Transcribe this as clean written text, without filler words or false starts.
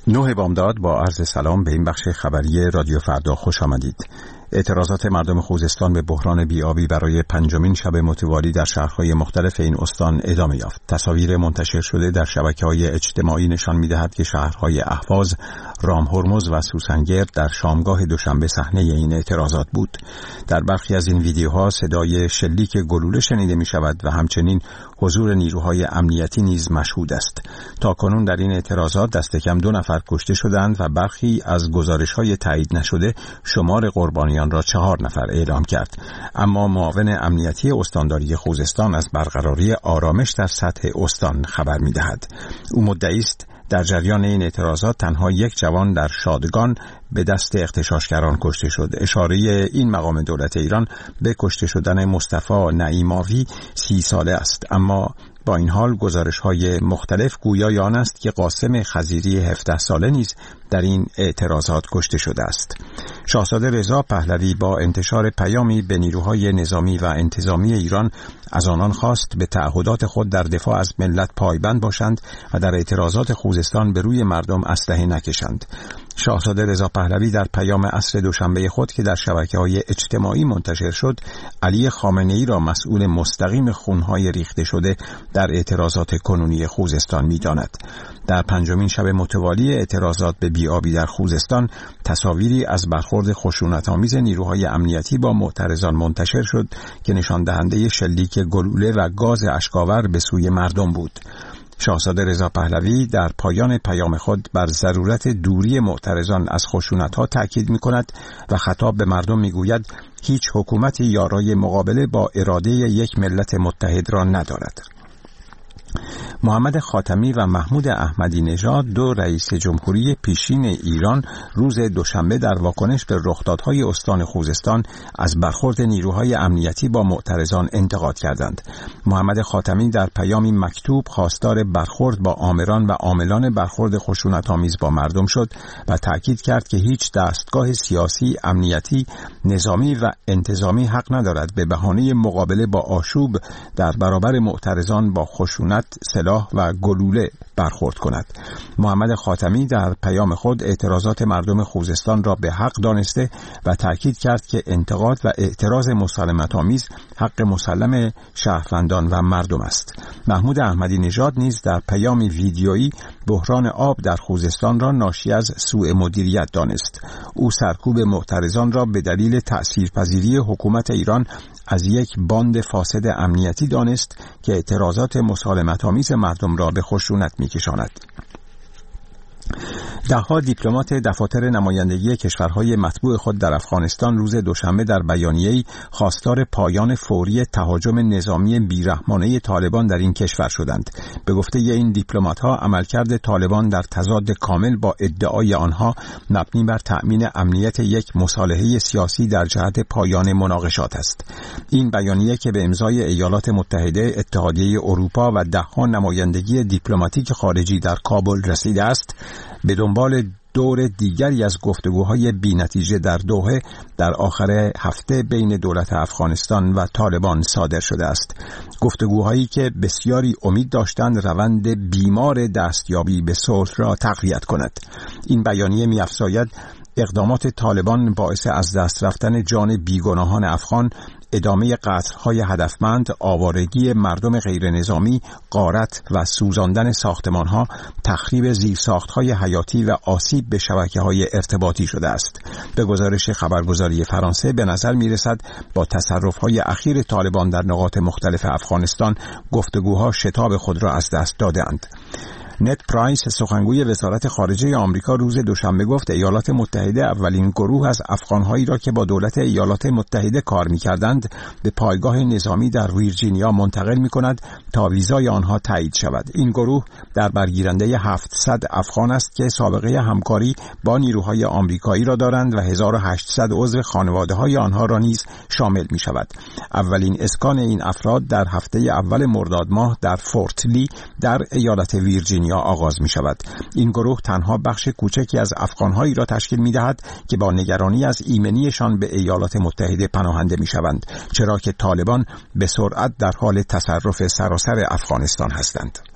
9 بامداد با عرض سلام به این بخش خبری رادیو فردا خوش آمدید. اعتراضات مردم خوزستان به بحران بی‌آبی برای 5مین شب متوالی در شهرهای مختلف این استان ادامه یافت. تصاویر منتشر شده در شبکه‌های اجتماعی نشان می‌دهد که شهرهای اهواز، رامهرمز و سوسنگرد در شامگاه دوشنبه صحنه این اعتراضات بود. در برخی از این ویدیوها صدای شلیک گلوله شنیده می‌شود و همچنین حضور نیروهای امنیتی نیز مشهود است. تاکنون در این اعتراضات دست کم 2 نفر کشته شدند و برخی از گزارش‌های تایید نشده شمار قربانیان را 4 نفر اعلام کرد. اما معاون امنیتی استانداری خوزستان از برقراری آرامش در سطح استان خبر می‌دهد. او مدعی است در جریان این اعتراضات تنها 1 جوان در شادگان به دست اغتشاشگران کشته شد. اشاره این مقام دولت ایران به کشته شدن مصطفی نعیماوی 30 ساله است، اما با این حال گزارش‌های مختلف گویای آن است که قاسم خضیری 17 ساله نیز در این اعتراضات کشته شده است. شاهزاده رضا پهلوی با انتشار پیامی به نیروهای نظامی و انتظامی ایران از آنان خواست به تعهدات خود در دفاع از ملت پایبند باشند و در اعتراضات خوزستان به روی مردم اسلحه نکشند. شاهزاده رضا پهلوی در پیام عصر دوشنبه خود که در شبکه‌های اجتماعی منتشر شد، علی خامنه‌ای را مسئول مستقیم خونهای ریخته شده در اعتراضات کنونی خوزستان می‌داند. در 5مین شب متوالی اعتراضات به بی‌آبی در خوزستان تصاویری از برخورد خشونت‌آمیز نیروهای امنیتی با معترضان منتشر شد که نشان دهنده شلیک گلوله و گاز اشک‌آور به سوی مردم بود. شاهزاده رضا پهلوی در پایان پیام خود بر ضرورت دوری معترضان از خشونت‌ها تاکید می‌کند و خطاب به مردم می‌گوید هیچ حکومتی یارای مقابله با اراده یک ملت متحد را ندارد. محمد خاتمی و محمود احمدی نژاد، 2 رئیس جمهوری پیشین ایران، روز دوشنبه در واکنش به رخدادهای استان خوزستان از برخورد نیروهای امنیتی با معترضان انتقاد کردند. محمد خاتمی در پیامی مکتوب خواستار برخورد با آمران و عاملان برخورد خشونت‌آمیز با مردم شد و تأکید کرد که هیچ دستگاه سیاسی، امنیتی، نظامی و انتظامی حق ندارد به بهانه مقابله با آشوب در برابر معترضان با خشونت، سلاح و گلوله برخورد کند. محمد خاتمی در پیام خود اعتراضات مردم خوزستان را به حق دانسته و تأکید کرد که انتقاد و اعتراض مسالمت‌آمیز حق مسلم شهروندان و مردم است. محمود احمدی نژاد نیز در پیامی ویدیویی بحران آب در خوزستان را ناشی از سوء مدیریت دانست. او سرکوب معترضان را به دلیل تأثیرپذیری حکومت ایران از یک باند فاسد امنیتی دانست که اعتراضات مسالمت‌آمیز مردم را به خشونت می‌کشاند. ده‌ها دیپلمات دفاتر نمایندگی کشورهای مطبوع خود در افغانستان روز دوشنبه در بیانیه‌ای خواستار پایان فوری تهاجم نظامی بیرحمانه طالبان در این کشور شدند. به گفته این دیپلمات‌ها عملکرد طالبان در تضاد کامل با ادعای آنها مبنی بر تأمین امنیت یک مصالحه سیاسی در جهت پایان مناقشات است. این بیانیه که به امضای ایالات متحده، اتحادیه اروپا و ده‌ها نمایندگی دیپلماتیک خارجی در کابل رسیده است، به دنبال دور دیگری از گفتگوهای بی‌نتیجه در دوحه در آخر هفته بین دولت افغانستان و طالبان صادر شده است. گفتگوهایی که بسیاری امید داشتند روند بیمار دستیابی به صلح را تقویت کند. این بیانیه می‌افزاید اقدامات طالبان باعث از دست رفتن جان بیگناهان افغان، ادامه قتل‌های هدفمند، آوارگی مردم غیر نظامی، غارت و سوزاندن ساختمان‌ها، تخریب زیرساخت‌های حیاتی و آسیب به شبکه‌های ارتباطی شده است. به گزارش خبرگزاری فرانسه به نظر می‌رسد با تصرف‌های اخیر طالبان در نقاط مختلف افغانستان گفتگوها شتاب خود را از دست داده‌اند. نت پرایس، سخنگوی وزارت خارجه آمریکا، روز دوشنبه گفت ایالات متحده اولین گروه از افغان‌هایی را که با دولت ایالات متحده کار می‌کردند به پایگاه نظامی در ویرجینیا منتقل می‌کند تا ویزای آنها تایید شود. این گروه در برگیرنده 700 افغان است که سابقه همکاری با نیروهای آمریکایی را دارند و 1800 عضو خانواده‌های آنها را نیز شامل می‌شود. اولین اسکان این افراد در هفته اول مرداد ماه در فورت لی در ایالت ویرجینیا آغاز می شود. این گروه تنها بخش کوچکی از افغانهایی را تشکیل می دهد که با نگرانی از ایمنیشان به ایالات متحده پناهنده می شوند، چرا که طالبان به سرعت در حال تصرف سراسر افغانستان هستند.